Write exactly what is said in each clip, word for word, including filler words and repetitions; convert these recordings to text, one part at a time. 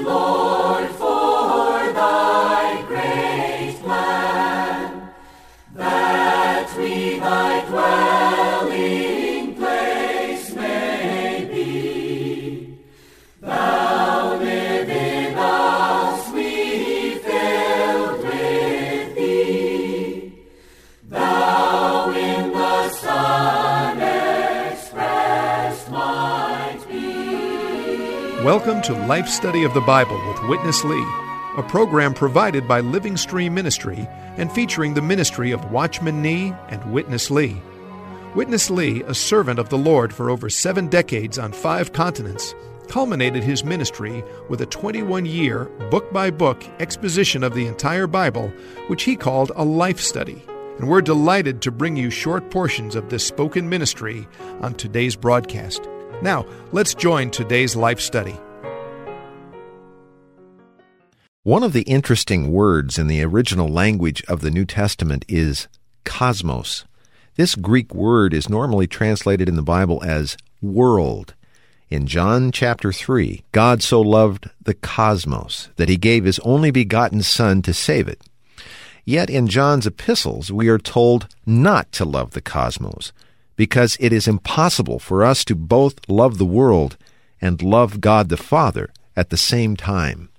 Lord, for thy great plan, that we thy dwelling place may be. Thou live in us, we filled with thee. Thou in the Son expressed might be. Welcome to Life Study of the Bible with Witness Lee, a program provided by Living Stream Ministry and featuring the ministry of Watchman Nee and Witness Lee. Witness Lee, a servant of the Lord for over seven decades on five continents, culminated his ministry with a twenty-one-year, book-by-book exposition of the entire Bible, which he called a life study. And we're delighted to bring you short portions of this spoken ministry on today's broadcast. Now, let's join today's life study. One of the interesting words in the original language of the New Testament is cosmos. This Greek word is normally translated in the Bible as world. In John chapter three, God so loved the cosmos that he gave his only begotten Son to save it. Yet in John's epistles, we are told not to love the cosmos, because it is impossible for us to both love the world and love God the Father at the same time.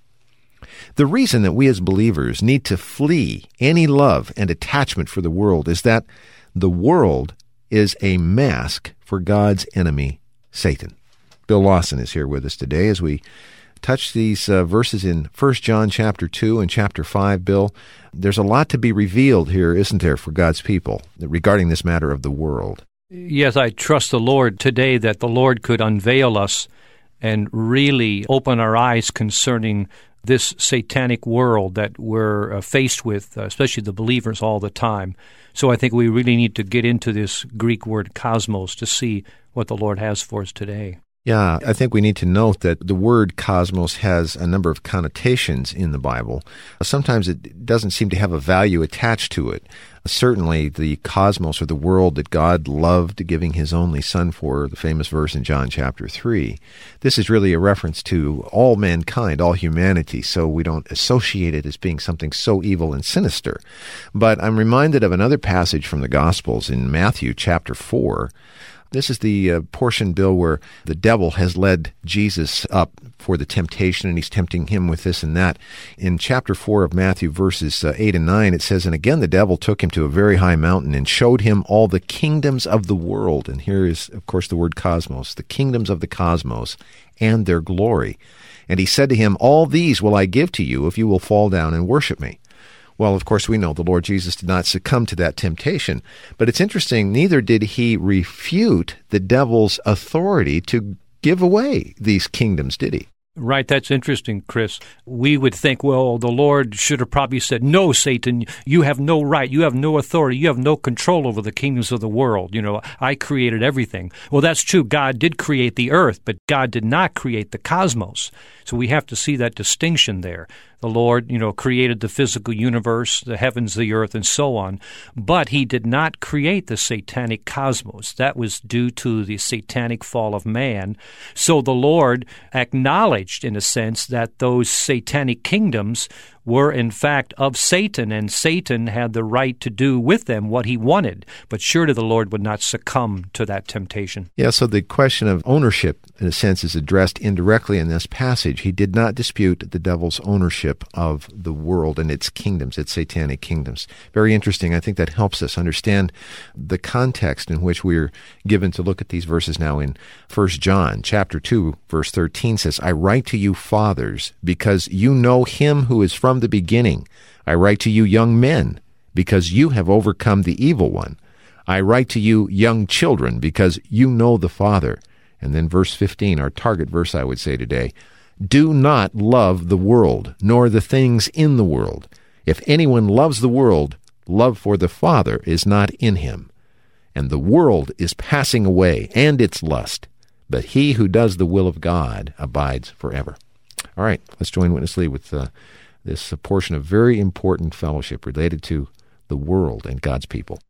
The reason that we as believers need to flee any love and attachment for the world is that the world is a mask for God's enemy, Satan. Bill Lawson is here with us today as we touch these uh, verses in First John chapter two and chapter five. Bill, there's a lot to be revealed here, isn't there, for God's people regarding this matter of the world? Yes, I trust the Lord today that the Lord could unveil us and really open our eyes concerning this satanic world that we're uh, faced with, uh, especially the believers all the time. So I think we really need to get into this Greek word cosmos to see what the Lord has for us today. Yeah, I think we need to note that the word cosmos has a number of connotations in the Bible. Sometimes it doesn't seem to have a value attached to it. Certainly, the cosmos, or the world that God loved, giving his only Son for, the famous verse in John chapter three. This is really a reference to all mankind, all humanity, so we don't associate it as being something so evil and sinister. But I'm reminded of another passage from the Gospels in Matthew chapter four. This is the uh, portion, Bill, where the devil has led Jesus up for the temptation, and he's tempting him with this and that. In chapter four of Matthew, verses uh, eight and nine, it says, "And again the devil took him to a very high mountain and showed him all the kingdoms of the world." And here is, of course, the word cosmos, the kingdoms of the cosmos and their glory. "And he said to him, All these will I give to you if you will fall down and worship me." Well, of course, we know the Lord Jesus did not succumb to that temptation. But it's interesting, neither did he refute the devil's authority to give away these kingdoms, did he? Right, that's interesting, Chris. We would think, well, the Lord should have probably said, "No, Satan, you have no right, you have no authority, you have no control over the kingdoms of the world. You know, I created everything." Well, that's true. God did create the earth, but God did not create the cosmos. So we have to see that distinction there. The Lord, you know, created the physical universe, the heavens, the earth, and so on. But he did not create the satanic cosmos. That was due to the satanic fall of man. So the Lord acknowledged, in a sense, that those satanic kingdoms were in fact of Satan, and Satan had the right to do with them what he wanted. But surely the Lord would not succumb to that temptation. Yeah, so the question of ownership, in a sense, is addressed indirectly in this passage. He did not dispute the devil's ownership of the world and its kingdoms, its satanic kingdoms. Very interesting. I think that helps us understand the context in which we're given to look at these verses now. In First John chapter two, verse thirteen says, "I write to you, fathers, because you know him who is from the beginning. I write to you, young men, because you have overcome the evil one. I write to you, young children, because you know the Father." And then verse fifteen, our target verse, I would say today, "Do not love the world, nor the things in the world. If anyone loves the world, love for the Father is not in him. And the world is passing away, and its lust, but he who does the will of God abides forever." All right, let's join Witness Lee with uh, this portion of very important fellowship related to the world and God's people.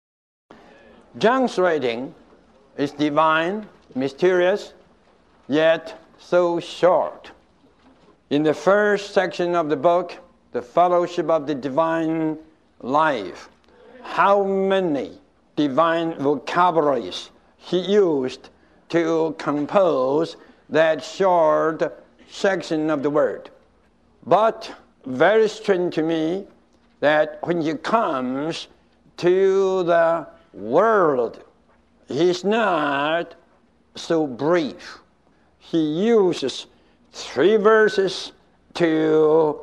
John's writing is divine, mysterious, yet so short. In the first section of the book, The Fellowship of the Divine Life, how many divine vocabularies he used to compose that short section of the word. But very strange to me that when he comes to the world, he's not so brief. He uses three verses to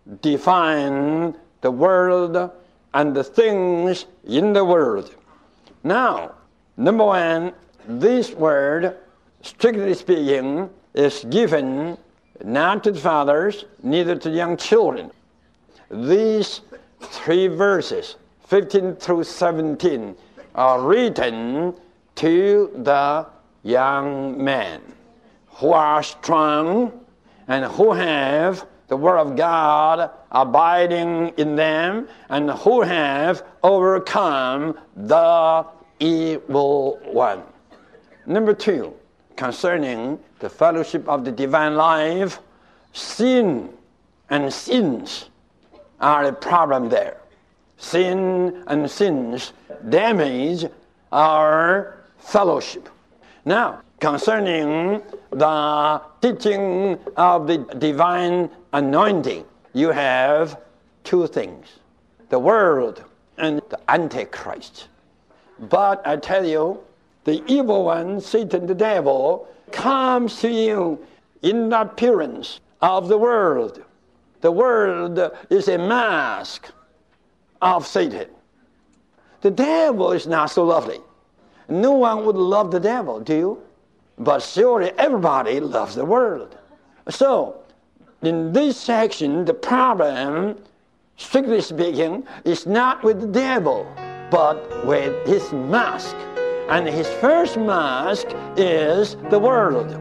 define the world and the things in the world. Now, number one, this word, strictly speaking, is given not to the fathers, neither to young children. These three verses, fifteen through seventeen, are written to the young men who are strong and who have the Word of God abiding in them and who have overcome the evil one. Number two, concerning the fellowship of the divine life, sin and sins are a problem there. Sin and sins damage our fellowship. Now, concerning the teaching of the divine anointing, you have two things, the world and the Antichrist. But I tell you, the evil one, Satan the devil, comes to you in the appearance of the world. The world is a mask of Satan. The devil is not so lovely. No one would love the devil, do you? But surely everybody loves the world. So, in this section, the problem, strictly speaking, is not with the devil, but with his mask. And his first mask is the world.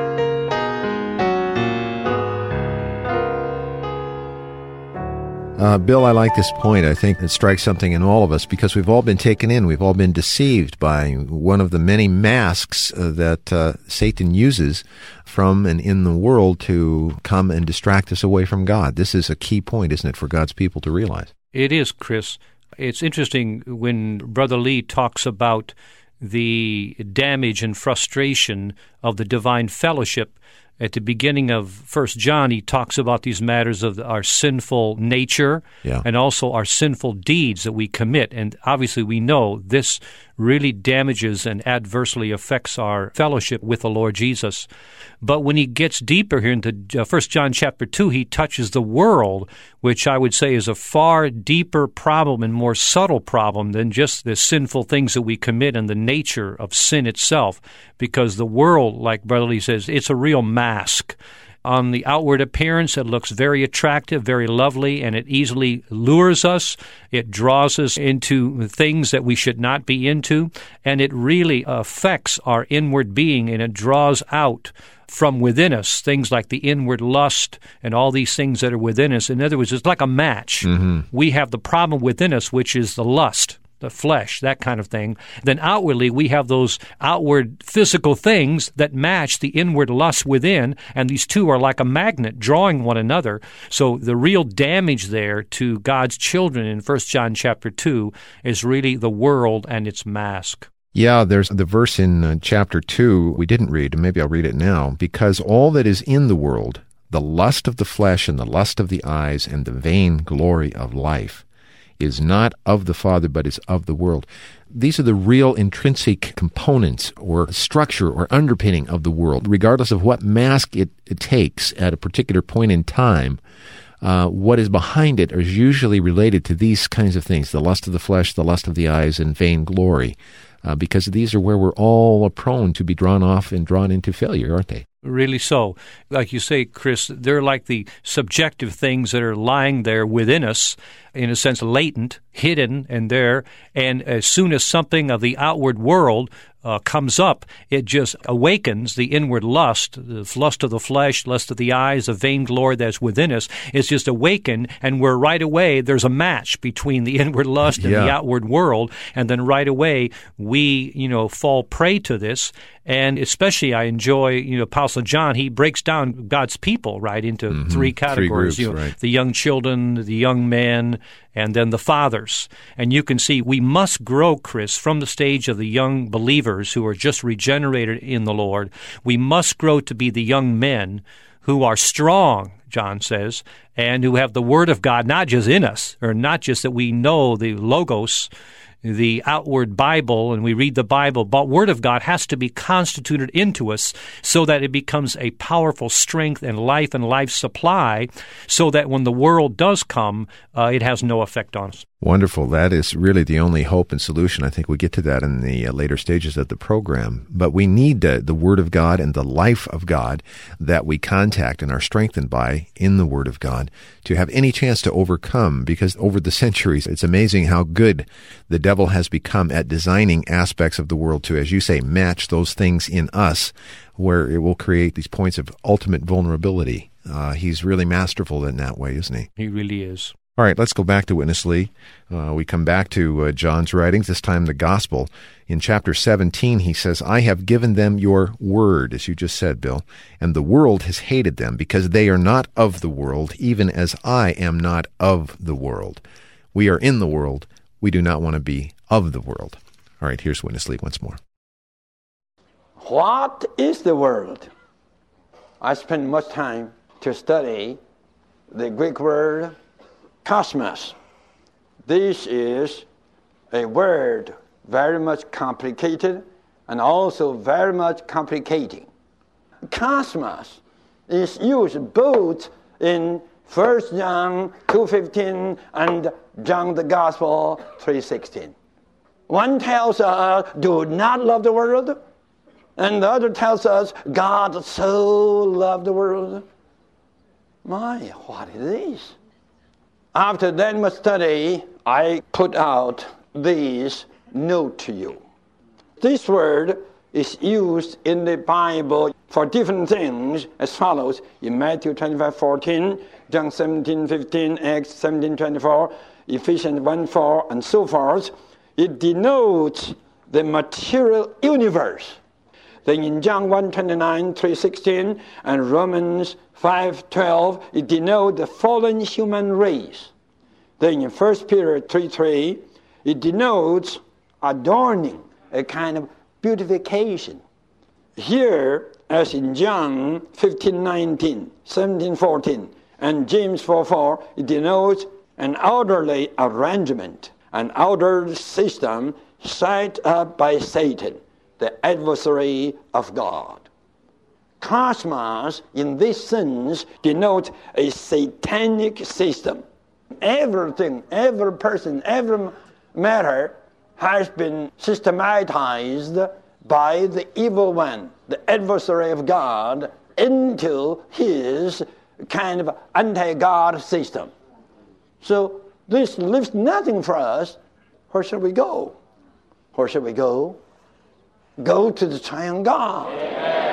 Uh, Bill, I like this point. I think it strikes something in all of us because we've all been taken in. We've all been deceived by one of the many masks uh, that uh, Satan uses from and in the world to come and distract us away from God. This is a key point, isn't it, for God's people to realize? It is, Chris. It's interesting when Brother Lee talks about the damage and frustration of the divine fellowship. At the beginning of First John, he talks about these matters of our sinful nature yeah. and also our sinful deeds that we commit. And obviously we know this really damages and adversely affects our fellowship with the Lord Jesus. But when he gets deeper here into First John chapter two, he touches the world, which I would say is a far deeper problem and more subtle problem than just the sinful things that we commit and the nature of sin itself. Because the world, like Brother Lee says, it's a real mask. On the outward appearance, it looks very attractive, very lovely, and it easily lures us. It draws us into things that we should not be into, and it really affects our inward being, and it draws out from within us things like the inward lust and all these things that are within us. In other words, it's like a match. Mm-hmm. We have the problem within us, which is the lust, the flesh, that kind of thing. Then outwardly, we have those outward physical things that match the inward lust within, and these two are like a magnet drawing one another. So the real damage there to God's children in First John chapter two is really the world and its mask. Yeah, there's the verse in uh, chapter two we didn't read, and maybe I'll read it now. Because all that is in the world, the lust of the flesh and the lust of the eyes and the vain glory of life, is not of the Father, but is of the world. These are the real intrinsic components or structure or underpinning of the world, regardless of what mask it, it takes at a particular point in time. Uh, what is behind it is usually related to these kinds of things, the lust of the flesh, the lust of the eyes, and vain glory, uh, because these are where we're all prone to be drawn off and drawn into failure, aren't they? Really so. Like you say, Chris, they're like the subjective things that are lying there within us, in a sense latent, hidden and there, and as soon as something of the outward world uh, comes up, it just awakens the inward lust, the lust of the flesh, lust of the eyes, the vainglory that's within us. It's just awakened, and we're right away, there's a match between the inward lust and Yeah. the outward world, and then right away we, you know, fall prey to this. And especially I enjoy, you know, Apostle John, he breaks down God's people, right, into Mm-hmm. three categories. groups, you know, right. the young children, the young men, and then the fathers. And you can see we must grow, Chris, from the stage of the young believers who are just regenerated in the Lord. We must grow to be the young men who are strong, John says, and who have the Word of God not just in us, or not just that we know the Logos, the outward Bible, and we read the Bible, but Word of God has to be constituted into us so that it becomes a powerful strength and life and life supply, so that when the world does come, uh, it has no effect on us. Wonderful. That is really the only hope and solution. I think we get to that in the uh, later stages of the program. But we need uh, the Word of God and the life of God that we contact and are strengthened by in the Word of God to have any chance to overcome, because over the centuries, it's amazing how good the devil has become at designing aspects of the world to, as you say, match those things in us where it will create these points of ultimate vulnerability. Uh, he's really masterful in that way, isn't he? He really is. All right, let's go back to Witness Lee. Uh, we come back to uh, John's writings, this time the Gospel. In chapter seventeen, he says, I have given them your word, as you just said, Bill, and the world has hated them because they are not of the world, even as I am not of the world. We are in the world. We do not want to be of the world. All right, here's Witness Lee once more. What is the world? I spent much time to study the Greek word cosmos. This is a word very much complicated and also very much complicating. Cosmos is used both in First John two fifteen and John the Gospel three sixteen. One tells us, do not love the world, and the other tells us, God so loved the world. My, what is this? After that much study, I put out this note to you. This word is used in the Bible for different things as follows. In Matthew twenty-five fourteen, John seventeen fifteen, Acts seventeen twenty-four, Ephesians one four, and so forth. It denotes the material universe. Then in John one twenty-nine, three sixteen, and Romans five twelve, it denotes the fallen human race. Then in First Peter three three, it denotes adorning, a kind of beautification. Here, as in John fifteen nineteen, seventeen fourteen, and James four four, it denotes an orderly arrangement, an ordered system set up by Satan, the adversary of God. Cosmos, in this sense, denotes a satanic system. Everything, every person, every matter has been systematized by the evil one, the adversary of God, into his kind of anti-God system. So this leaves nothing for us. Where should we go? Where should we go? Go to the triune God. Yeah.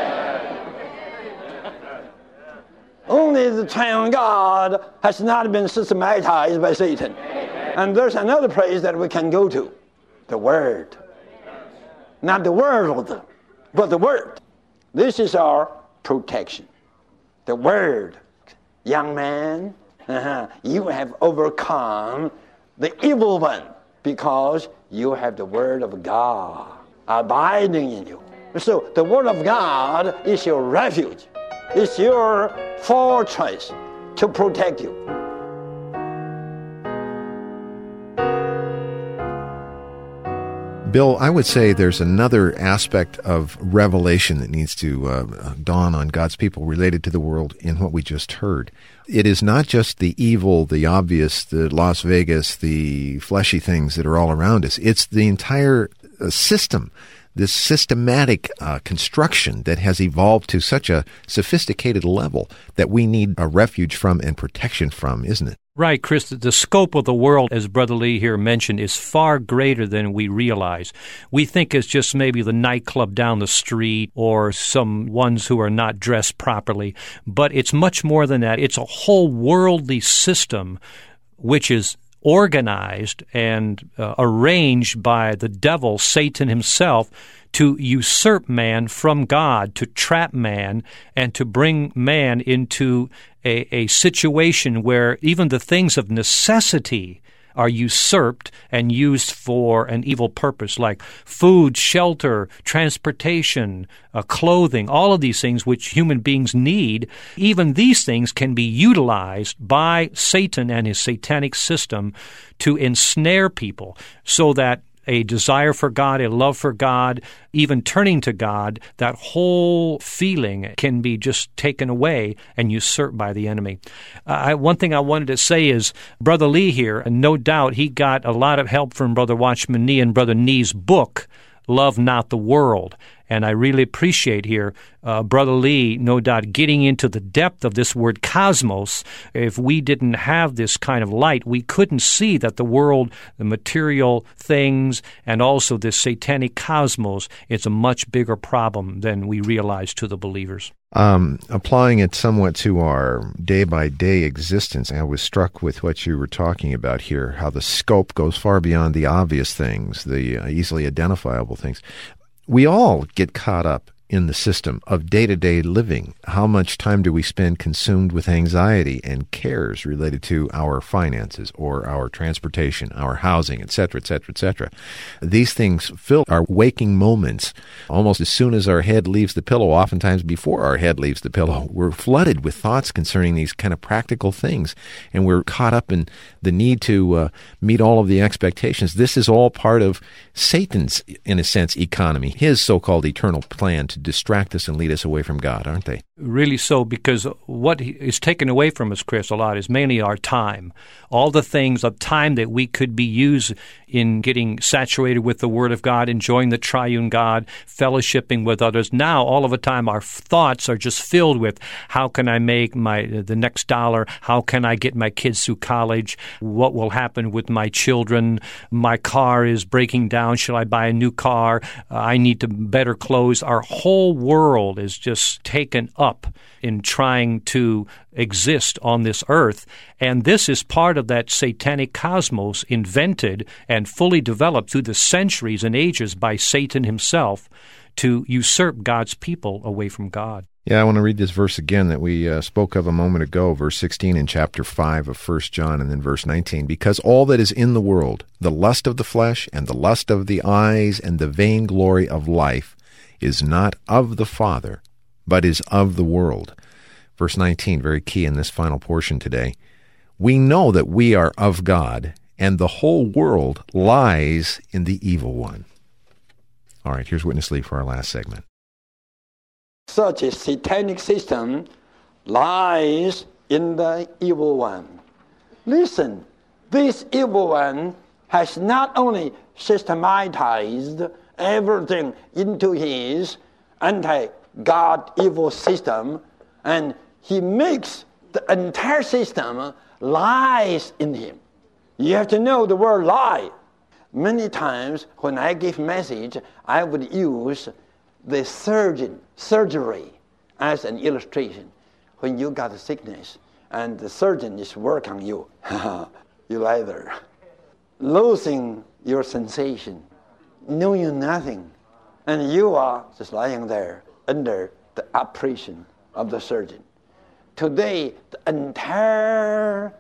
Only the triune God has not been systematized by Satan. Amen. And there's another place that we can go to. The Word. Not the world, but the Word. This is our protection. The Word. Young man, uh-huh, you have overcome the evil one because you have the Word of God abiding in you. So the Word of God is your refuge. It's your fortress to protect you. Bill, I would say there's another aspect of revelation that needs to uh, dawn on God's people related to the world in what we just heard. It is not just the evil, the obvious, the Las Vegas, the fleshy things that are all around us. It's the entire uh, system this systematic uh, construction that has evolved to such a sophisticated level that we need a refuge from and protection from, isn't it? Right, Chris. The scope of the world, as Brother Lee here mentioned, is far greater than we realize. We think it's just maybe the nightclub down the street or some ones who are not dressed properly, but it's much more than that. It's a whole worldly system which is organized and uh, arranged by the devil, Satan himself, to usurp man from God, to trap man, and to bring man into a, a situation where even the things of necessity are usurped and used for an evil purpose, like food, shelter, transportation, uh, clothing, all of these things which human beings need. Even these things can be utilized by Satan and his satanic system to ensnare people so that a desire for God, a love for God, even turning to God, that whole feeling can be just taken away and usurped by the enemy. Uh, I, one thing I wanted to say is Brother Lee here, and no doubt he got a lot of help from Brother Watchman Nee and Brother Nee's book, Love Not the World. And I really appreciate here uh, Brother Lee, no doubt, getting into the depth of this word cosmos. If we didn't have this kind of light, we couldn't see that the world, the material things, and also this satanic cosmos, it's a much bigger problem than we realize to the believers. Um, applying it somewhat to our day-by-day existence, I was struck with what you were talking about here, how the scope goes far beyond the obvious things, the uh, easily identifiable things. We all get caught up in the system of day-to-day living. How much time do we spend consumed with anxiety and cares related to our finances or our transportation, our housing, et cetera, et cetera, et cetera? These things fill our waking moments almost as soon as our head leaves the pillow, oftentimes before our head leaves the pillow. We're flooded with thoughts concerning these kind of practical things, and we're caught up in the need to uh, meet all of the expectations. This is all part of Satan's, in a sense, economy, his so-called eternal plan to distract us and lead us away from God, aren't they? Really so, because what is taken away from us, Chris, a lot is mainly our time. All the things of time that we could be used in getting saturated with the Word of God, enjoying the triune God, fellowshipping with others. Now, all of the time, our thoughts are just filled with how can I make my the next dollar? How can I get my kids through college? What will happen with my children? My car is breaking down. Shall I buy a new car? Uh, I need to better clothes. Our whole world is just taken up in trying to exist on this earth. And this is part of that satanic cosmos invented and fully developed through the centuries and ages by Satan himself to usurp God's people away from God. Yeah, I want to read this verse again that we uh, spoke of a moment ago, verse sixteen in chapter five of First John, and then verse nineteen. Because all that is in the world, the lust of the flesh and the lust of the eyes and the vainglory of life, is not of the Father, but is of the world. Verse nineteen, very key in this final portion today. We know that we are of God, and the whole world lies in the evil one. All right, here's Witness Lee for our last segment. Such a satanic system lies in the evil one. Listen, this evil one has not only systematized everything into his anti-God evil system, and he makes the entire system lies in him. You have to know the word lie. Many times when I give message, I would use the surgeon, surgery as an illustration. When you got a sickness and the surgeon is working on you, you lie there, losing your sensation, knowing nothing, and you are just lying there under the operation of the surgeon. Today, the entire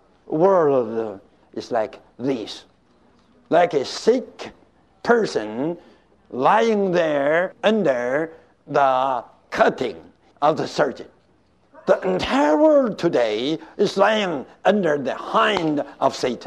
world is like this, like a sick person lying there under the cutting of the surgeon. The entire world today is lying under the hand of Satan.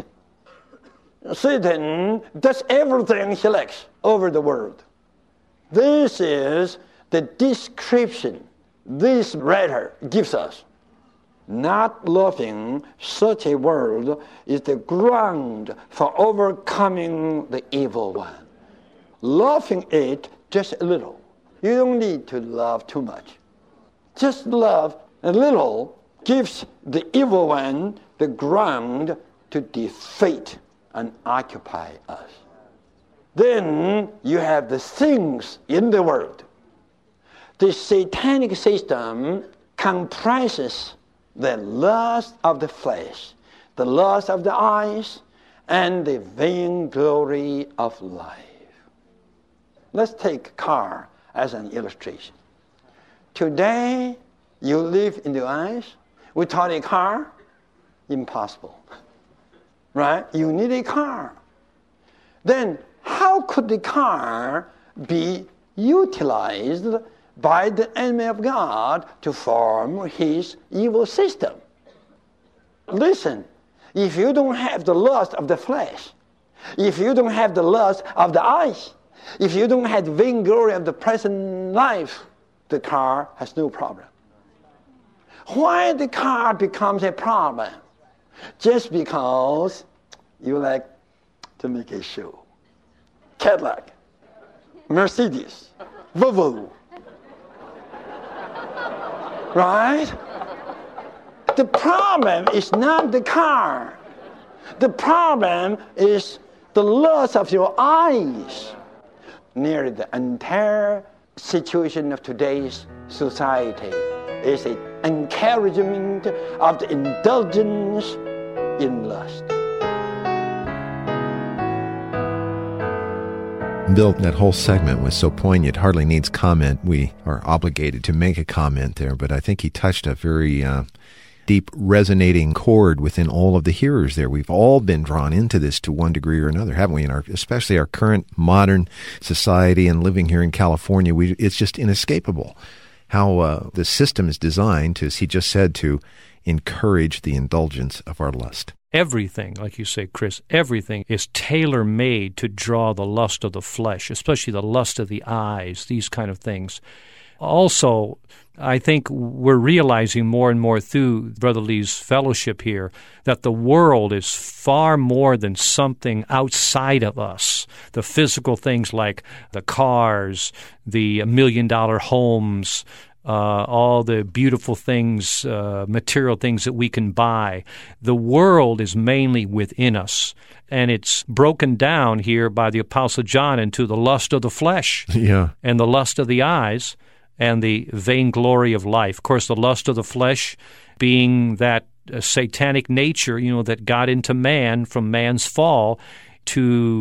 Satan does everything he likes over the world. This is the description this writer gives us. Not loving such a world is the ground for overcoming the evil one. Loving it just a little. You don't need to love too much. Just love a little gives the evil one the ground to defeat and occupy us. Then you have the things in the world. The satanic system comprises the lust of the flesh, the lust of the eyes, and the vainglory of life. Let's take a car as an illustration. Today, you live in the eyes without a car? Impossible. Right? You need a car. Then, how could the car be utilized by the enemy of God to form his evil system? Listen, if you don't have the lust of the flesh, if you don't have the lust of the eyes, if you don't have the vainglory of the present life, the car has no problem. Why the car becomes a problem? Just because you like to make a show. Cadillac, Mercedes, Volvo. Right? The problem is not the car. The problem is the lust of your eyes. Nearly the entire situation of today's society is an encouragement of the indulgence in lust. Bill, that whole segment was so poignant, hardly needs comment. We are obligated to make a comment there, but I think he touched a very uh, deep resonating chord within all of the hearers there. We've all been drawn into this to one degree or another, haven't we? In our, especially our current modern society and living here in California, we, it's just inescapable how uh, the system is designed to, as he just said, to encourage the indulgence of our lust. Everything, like you say, Chris, everything is tailor-made to draw the lust of the flesh, especially the lust of the eyes, these kind of things. Also, I think we're realizing more and more through Brother Lee's fellowship here that the world is far more than something outside of us. The physical things like the cars, the million-dollar homes, Uh, all the beautiful things, uh, material things that we can buy. The world is mainly within us, and it's broken down here by the Apostle John into the lust of the flesh, yeah, and the lust of the eyes, and the vainglory of life. Of course, the lust of the flesh being that uh, satanic nature, you know, that got into man from man's fall to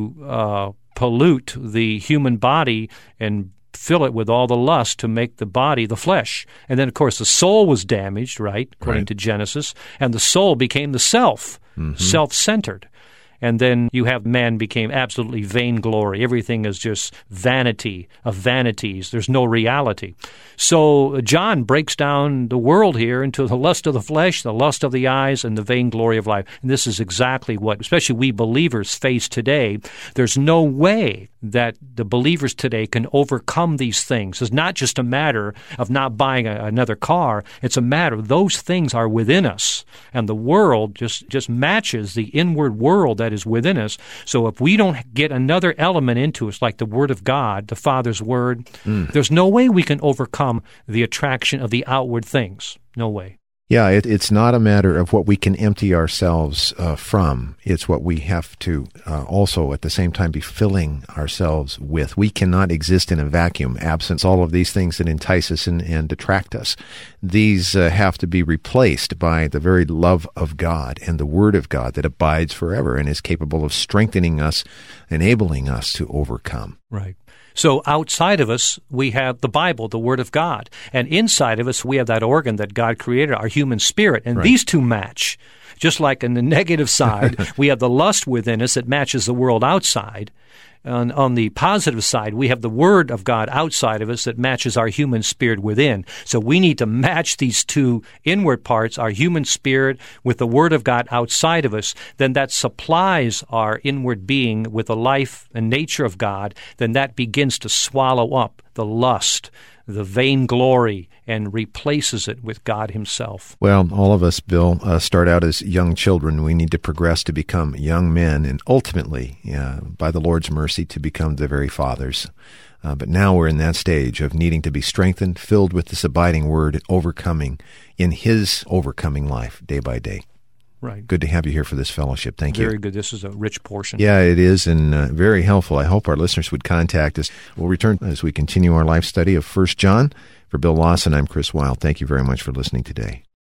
uh, pollute the human body and fill it with all the lust to make the body the flesh. And then, of course, the soul was damaged, right, according right. to Genesis, and the soul became the self, mm-hmm. self-centered. And then you have man became absolutely vainglory. Everything is just vanity of vanities. There's no reality. So John breaks down the world here into the lust of the flesh, the lust of the eyes, and the vainglory of life. And this is exactly what, especially we believers, face today. There's no way that the believers today can overcome these things. It's not just a matter of not buying a, another car. It's a matter of those things are within us. And the world just, just matches the inward world that is within us. So if we don't get another element into us, like the Word of God, the Father's Word, mm. there's no way we can overcome the attraction of the outward things. No way. Yeah, it, it's not a matter of what we can empty ourselves uh, from. It's what we have to uh, also at the same time be filling ourselves with. We cannot exist in a vacuum, absent all of these things that entice us and, and attract us. These uh, have to be replaced by the very love of God and the Word of God that abides forever and is capable of strengthening us, enabling us to overcome. Right. So outside of us, we have the Bible, the Word of God. And inside of us, we have that organ that God created, our human spirit. And right. these two match. Just like in the negative side, we have the lust within us that matches the world outside. On, on the positive side, we have the Word of God outside of us that matches our human spirit within. So we need to match these two inward parts, our human spirit, with the Word of God outside of us. Then that supplies our inward being with the life and nature of God. Then that begins to swallow up the lust the vainglory and replaces it with God himself. Well, all of us, Bill, uh, start out as young children. We need to progress to become young men and ultimately, uh, by the Lord's mercy, to become the very fathers. Uh, but now we're in that stage of needing to be strengthened, filled with this abiding word, overcoming in his overcoming life day by day. Right. Good to have you here for this fellowship. Thank you. Very good. This is a rich portion. Yeah, it is, and uh, very helpful. I hope our listeners would contact us. We'll return as we continue our life study of First John. For Bill Lawson, I'm Chris Wilde. Thank you very much for listening today.